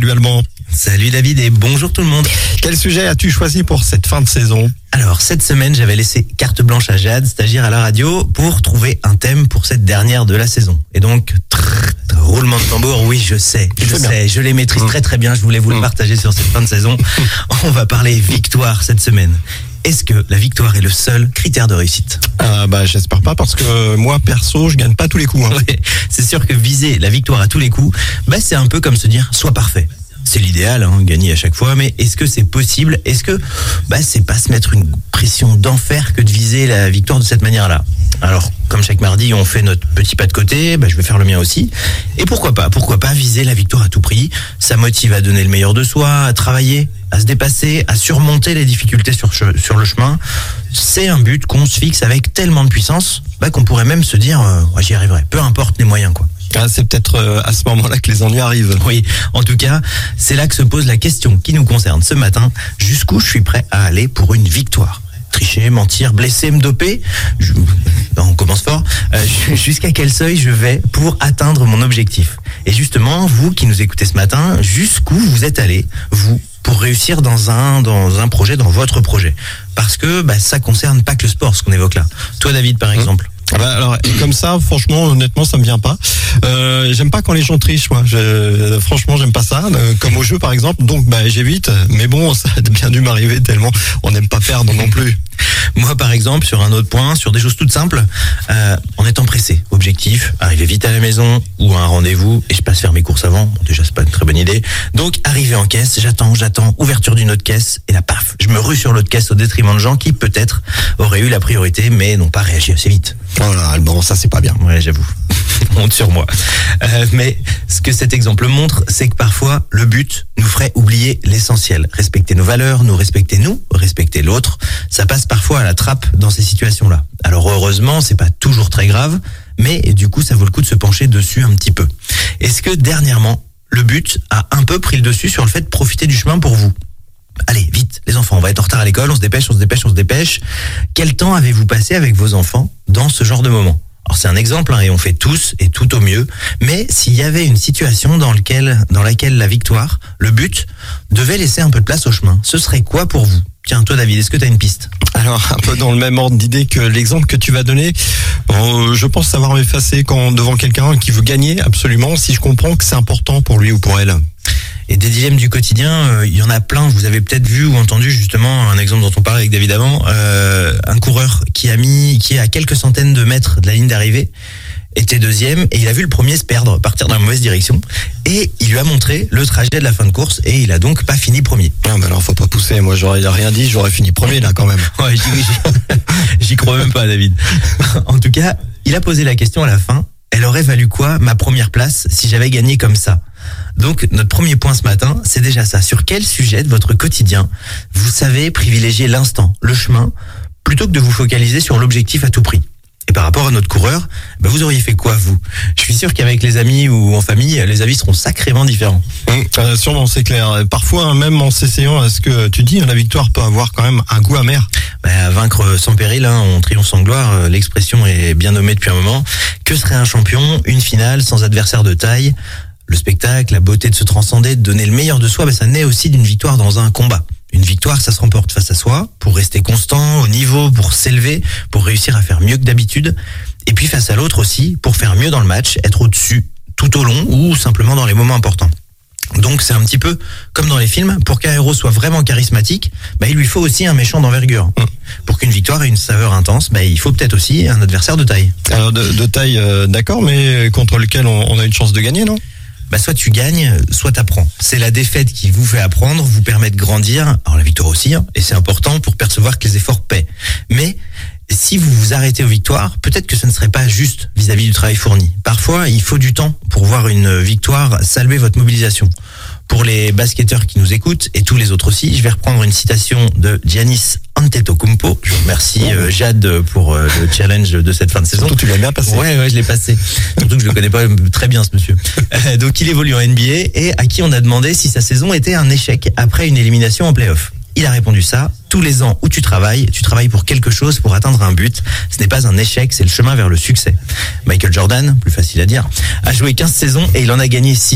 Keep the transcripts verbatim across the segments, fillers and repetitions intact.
Salut Alban. Salut David et bonjour tout le monde. Quel sujet as-tu choisi pour cette fin de saison ? Alors, cette semaine, j'avais laissé carte blanche à Jade, stagiaire à la radio, pour trouver un thème pour cette dernière de la saison. Et donc, trrr, roulement de tambour, oui, je sais, je sais, bien. je les maîtrise mmh. très très bien, je voulais vous mmh. le partager sur cette fin de saison. On va parler victoire cette semaine. Est-ce que la victoire est le seul critère de réussite ? Ah bah j'espère pas, parce que moi perso je gagne pas tous les coups. Hein. Ouais, c'est sûr que viser la victoire à tous les coups, bah c'est un peu comme se dire sois parfait. C'est l'idéal, hein, gagner à chaque fois, mais est-ce que c'est possible ? Est-ce que bah c'est pas se mettre une pression d'enfer que de viser la victoire de cette manière-là ? Alors, comme chaque mardi, on fait notre petit pas de côté, bah, je vais faire le mien aussi. Et pourquoi pas ? Pourquoi pas viser la victoire à tout prix ? Ça motive à donner le meilleur de soi, à travailler, à se dépasser, à surmonter les difficultés sur, sur le chemin. C'est un but qu'on se fixe avec tellement de puissance bah, qu'on pourrait même se dire euh, ouais, j'y arriverai, peu importe les moyens, quoi. Ah, c'est peut-être euh, à ce moment-là que les ennuis arrivent. Oui, en tout cas, c'est là que se pose la question qui nous concerne ce matin. Jusqu'où je suis prêt à aller pour une victoire ? Tricher, mentir, blesser, me doper, je... on commence fort, euh, jusqu'à quel seuil je vais pour atteindre mon objectif ? Et justement, vous qui nous écoutez ce matin, jusqu'où vous êtes allé, vous, pour réussir dans un, dans un projet, dans votre projet ? Parce que bah, ça concerne pas que le sport, ce qu'on évoque là. Toi David, par exemple. Ah bah alors comme ça, franchement, honnêtement, ça me vient pas. Euh, j'aime pas quand les gens trichent, moi. Je, franchement, j'aime pas ça. Euh, comme au jeu, par exemple. Donc, bah, j'évite. Mais bon, ça a bien dû m'arriver tellement on n'aime pas perdre non plus. Moi, par exemple, sur un autre point, sur des choses toutes simples, euh, en étant pressé, objectif, arriver vite à la maison ou à un rendez-vous, et je passe faire mes courses avant. Bon, déjà, c'est pas une très bonne idée. Donc, arriver en caisse, j'attends, j'attends, ouverture d'une autre caisse, et là, paf, je me rue sur l'autre caisse au détriment de gens qui, peut-être, auraient eu la priorité, mais n'ont pas réagi assez vite. Voilà, bon, ça, c'est pas bien. Ouais, j'avoue. Honte sur moi. Euh, mais ce que cet exemple montre, c'est que parfois, le but nous ferait oublier l'essentiel. Respecter nos valeurs, nous respecter nous, respecter l'autre, ça passe parfois à la trappe dans ces situations-là. Alors heureusement, c'est pas toujours très grave, mais du coup, ça vaut le coup de se pencher dessus un petit peu. Est-ce que dernièrement, le but a un peu pris le dessus sur le fait de profiter du chemin pour vous ? Allez, vite, les enfants, on va être en retard à l'école, on se dépêche, on se dépêche, on se dépêche. Quel temps avez-vous passé avec vos enfants dans ce genre de moment ? Alors c'est un exemple, hein, et on fait tous et tout au mieux, mais s'il y avait une situation dans, lequel, dans laquelle la victoire, le but, devait laisser un peu de place au chemin, ce serait quoi pour vous ? Tiens, toi David, est-ce que tu as une piste ? Alors, un peu dans le même ordre d'idée que l'exemple que tu vas donner, euh, je pense savoir m'effacer quand devant quelqu'un qui veut gagner absolument, si je comprends que c'est important pour lui ou pour elle. Et des dilemmes du quotidien, euh, il y en a plein. Vous avez peut-être vu ou entendu justement un exemple dont on parlait avec David avant, euh, un coureur qui a mis, qui est à quelques centaines de mètres de la ligne d'arrivée, était deuxième et il a vu le premier se perdre, partir dans la mauvaise direction, et il lui a montré le trajet de la fin de course et il a donc pas fini premier. Non, mais alors faut pas pousser. Moi, j'aurais rien dit, j'aurais fini premier là quand même. Ouais, j'y, j'y, j'y crois même pas, David. En tout cas, il a posé la question à la fin. Elle aurait valu quoi, ma première place, si j'avais gagné comme ça ? Donc, notre premier point ce matin, c'est déjà ça. Sur quel sujet de votre quotidien vous savez privilégier l'instant, le chemin, plutôt que de vous focaliser sur l'objectif à tout prix ? Et par rapport à notre coureur, bah vous auriez fait quoi, vous ? Je suis sûr qu'avec les amis ou en famille, les avis seront sacrément différents. Mmh, euh, sûrement, c'est clair. Parfois, même en s'essayant à ce que tu dis, la victoire peut avoir quand même un goût amer. Bah, vaincre sans péril, hein, on triomphe sans gloire. L'expression est bien nommée depuis un moment. Que serait un champion ? Une finale sans adversaire de taille ? Le spectacle, la beauté de se transcender, de donner le meilleur de soi, bah, ça naît aussi d'une victoire dans un combat. Une victoire, ça se remporte face à soi, pour rester constant, au niveau, pour s'élever, pour réussir à faire mieux que d'habitude. Et puis face à l'autre aussi, pour faire mieux dans le match, être au-dessus, tout au long, ou simplement dans les moments importants. Donc c'est un petit peu comme dans les films, pour qu'un héros soit vraiment charismatique, bah, il lui faut aussi un méchant d'envergure. Mmh. Pour qu'une victoire ait une saveur intense, bah, il faut peut-être aussi un adversaire de taille. Alors de, de taille, euh, d'accord, mais contre lequel on, on a une chance de gagner, non ? Bah soit tu gagnes, soit t'apprends. C'est la défaite qui vous fait apprendre, vous permet de grandir. Alors la victoire aussi, hein, et c'est important pour percevoir que les efforts paient. Mais si vous vous arrêtez aux victoires, peut-être que ce ne serait pas juste vis-à-vis du travail fourni. Parfois, il faut du temps pour voir une victoire saluer votre mobilisation. Pour les basketteurs qui nous écoutent, et tous les autres aussi, je vais reprendre une citation de Giannis Antetokounmpo. Je vous remercie euh, Jade pour euh, le challenge de cette fin de saison. Surtout tu l'as bien passé. Ouais, ouais, je l'ai passé. Surtout que je le connais pas très bien, ce monsieur. Euh, donc il évolue en N B A et à qui on a demandé si sa saison était un échec après une élimination en play-off. Il a répondu ça. Tous les ans où tu travailles, tu travailles pour quelque chose, pour atteindre un but. Ce n'est pas un échec, c'est le chemin vers le succès. Michael Jordan, plus facile à dire, a joué quinze saisons et il en a gagné six.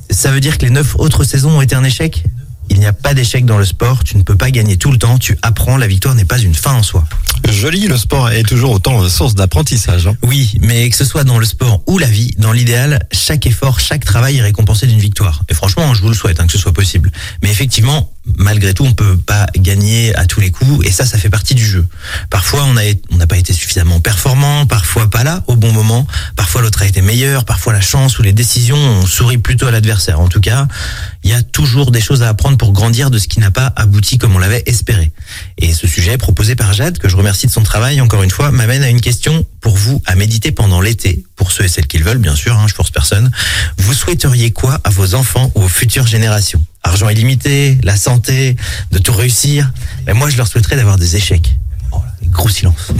Ça veut dire que les neuf autres saisons ont été un échec ? Il n'y a pas d'échec dans le sport, tu ne peux pas gagner tout le temps, tu apprends, la victoire n'est pas une fin en soi. Joli, le sport est toujours autant source d'apprentissage. Hein. Oui, mais que ce soit dans le sport ou la vie, dans l'idéal, chaque effort, chaque travail est récompensé d'une victoire. Et franchement, je vous le souhaite, hein, que ce soit possible. Mais effectivement, malgré tout, on peut pas gagner à tous les coups, et ça, ça fait partie du jeu. Parfois, on a, on n'a pas été suffisamment performant, parfois pas là, au bon moment, parfois l'autre a été meilleur, parfois la chance ou les décisions, on sourit plutôt à l'adversaire. En tout cas, il y a toujours des choses à apprendre pour grandir de ce qui n'a pas abouti comme on l'avait espéré. Et ce sujet proposé par Jade, que je remercie de son travail encore une fois, m'amène à une question pour vous à méditer pendant l'été, pour ceux et celles qui le veulent bien sûr, hein, je force personne. Vous souhaiteriez quoi à vos enfants ou aux futures générations ? Argent illimité, la santé, de tout réussir. Mais moi je leur souhaiterais d'avoir des échecs. Oh, gros silence.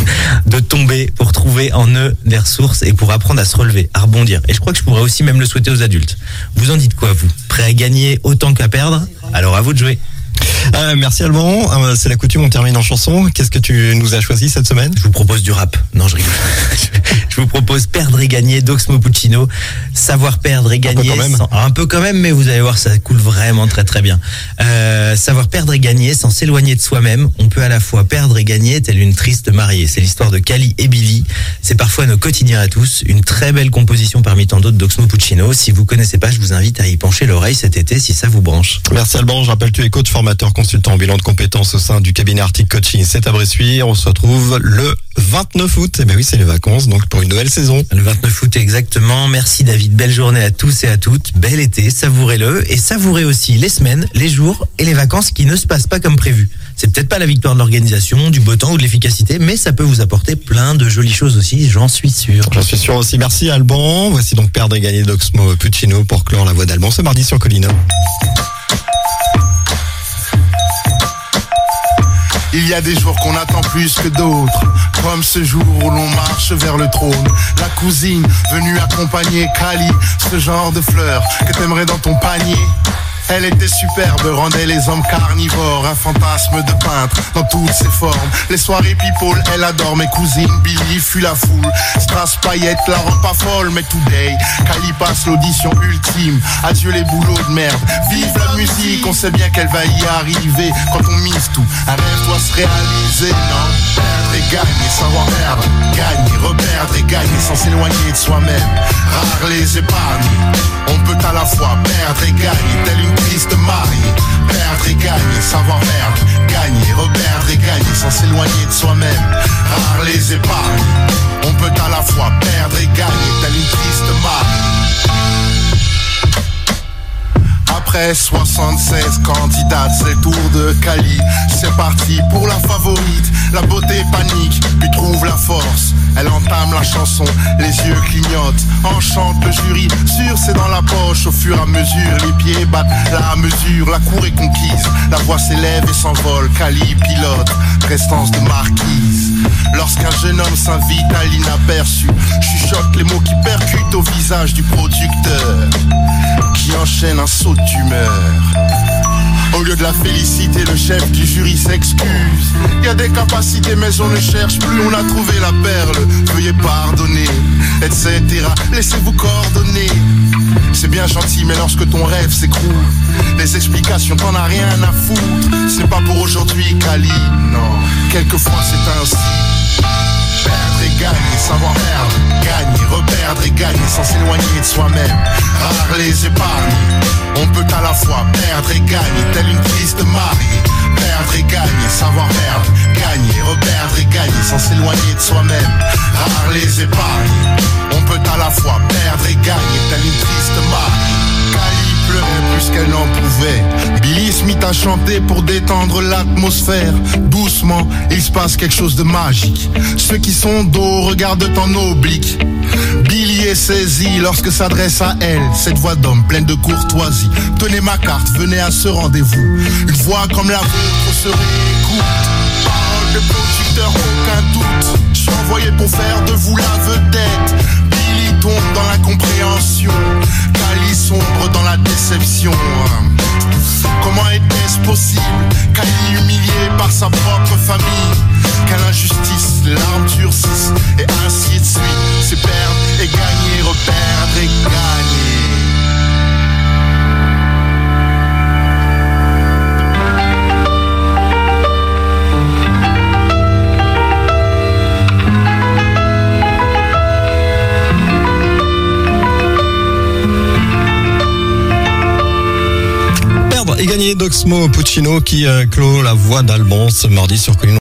De tomber pour trouver en eux des ressources et pour apprendre à se relever, à rebondir. Et je crois que je pourrais aussi même le souhaiter aux adultes. Vous en dites quoi, vous ? Prêt à gagner autant qu'à perdre ? Alors à vous de jouer. Euh, merci Alban, euh, c'est la coutume, on termine en chanson. Qu'est-ce que tu nous as choisi cette semaine ? Je vous propose du rap. Non, je rigole. Je vous propose Perdre et gagner d'Oxmo Puccino. Savoir perdre et gagner. Un peu quand même. Sans... Un peu quand même, mais vous allez voir, ça coule vraiment très très bien. Euh, savoir perdre et gagner sans s'éloigner de soi-même. On peut à la fois perdre et gagner telle une triste mariée. C'est l'histoire de Kali et Billy. C'est parfois nos quotidiens à tous. Une très belle composition parmi tant d'autres d'Oxmo Puccino. Si vous connaissez pas, je vous invite à y pencher l'oreille cet été si ça vous branche. Merci Alban, je rappelle tu es coach formateur consultant en bilan de compétences au sein du cabinet Arctic Coaching. C'est à Bressuire. On se retrouve le vingt-neuf août. Eh ben oui, c'est les vacances, donc pour une nouvelle saison. Le vingt-neuf août exactement. Merci David. Belle journée à tous et à toutes. Bel été. Savourez-le. Et savourez aussi les semaines, les jours et les vacances qui ne se passent pas comme prévu. C'est peut-être pas la victoire de l'organisation, du beau temps ou de l'efficacité, mais ça peut vous apporter plein de jolies choses aussi, j'en suis sûr. J'en suis sûr aussi. Merci Alban. Voici donc Perdre et gagner d'Oxmo Puccino pour clore la voix d'Alban ce mardi sur Colline. Il y a des jours qu'on attend plus que d'autres, comme ce jour où l'on marche vers le trône. La cousine venue accompagner Kali, ce genre de fleur que t'aimerais dans ton panier. Elle était superbe, rendait les hommes carnivores, un fantasme de peintre dans toutes ses formes. Les soirées people, elle adore mes cousines. Billy fuit la foule, Strass paillettes la rend pas folle, mais today, Kali passe l'audition ultime. Adieu les boulots de merde, vive la musique, on sait bien qu'elle va y arriver. Quand on mise tout, un rêve doit se réaliser, non? Perdre et gagner, savoir perdre, gagner, reperdre et gagner sans s'éloigner de soi-même. Rares les épargnes, on peut à la fois perdre et gagner, telle une triste mariée. Perdre et gagner, savoir perdre, gagner, reperdre et gagner sans s'éloigner de soi-même. Rares les épargnes, on peut à la fois perdre et gagner, telle une triste mariée. Après soixante-seize candidates, c'est le tour de Kali. C'est parti pour la favorite, la beauté panique, puis trouve la force. Elle entame la chanson, les yeux clignotent, enchante le jury, sûr c'est dans la poche. Au fur et à mesure, les pieds battent la mesure, la cour est conquise, la voix s'élève et s'envole. Kali pilote, prestance de marquise. Lorsqu'un jeune homme s'invite à l'inaperçu, chuchote les mots qui percutent au visage du producteur, qui enchaîne un saut d'humeur. Au lieu de la féliciter, le chef du jury s'excuse. Il y a des capacités mais on ne cherche plus, on a trouvé la perle, veuillez pardonner, et cetera. Laissez-vous coordonner. C'est bien gentil mais lorsque ton rêve s'écroule, les explications t'en as rien à foutre. C'est pas pour aujourd'hui Kali, non, quelquefois c'est ainsi. Perdre et gagner, savoir perdre, gagner, reperdre et gagner sans s'éloigner de soi-même. Rares les épargnes, on peut à la fois perdre et gagner, telle une triste mariée. Perdre et gagner, savoir perdre, gagner, reperdre et gagner sans s'éloigner de soi-même. Rares les épargnes, on peut à la fois perdre et gagner, telle une triste mariée. Kali pleurait plus qu'elle n'en pouvait. Billy se mit à chanter pour détendre l'atmosphère. Doucement, il se passe quelque chose de magique. Ceux qui sont dos regardent en oblique. Billy est saisi lorsque s'adresse à elle cette voix d'homme pleine de courtoisie. Tenez ma carte, venez à ce rendez-vous. Une voix comme la vôtre se réécoute. Parole de producteur, aucun doute. Je suis envoyé pour faire de vous la vedette. Billy tombe dans l'incompréhension, Kali sombre dans la déception. Comment était-ce possible? Kali humilié par sa propre famille. Quelle injustice, l'arme durcisse, et ainsi de suite. C'est perdre et gagner, reperdre et gagner. Et gagné d'Oxmo Puccino qui euh, clôt la voix d'Alban ce mardi sur Colline.